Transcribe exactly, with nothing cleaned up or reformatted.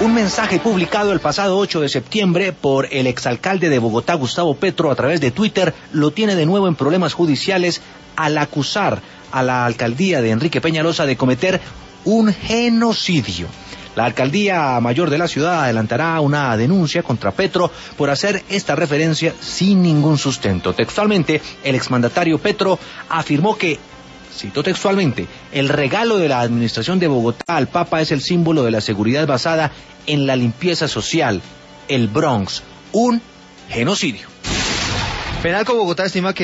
Un mensaje publicado el pasado ocho de septiembre por el exalcalde de Bogotá, Gustavo Petro, a través de Twitter, lo tiene de nuevo en problemas judiciales al acusar a la alcaldía de Enrique Peñalosa de cometer un genocidio. La alcaldía mayor de la ciudad adelantará una denuncia contra Petro por hacer esta referencia sin ningún sustento. Textualmente, el exmandatario Petro afirmó que, cito textualmente, el regalo de la administración de Bogotá al Papa es el símbolo de la seguridad basada en la limpieza social, el Bronx, un genocidio. Penalco Bogotá estima que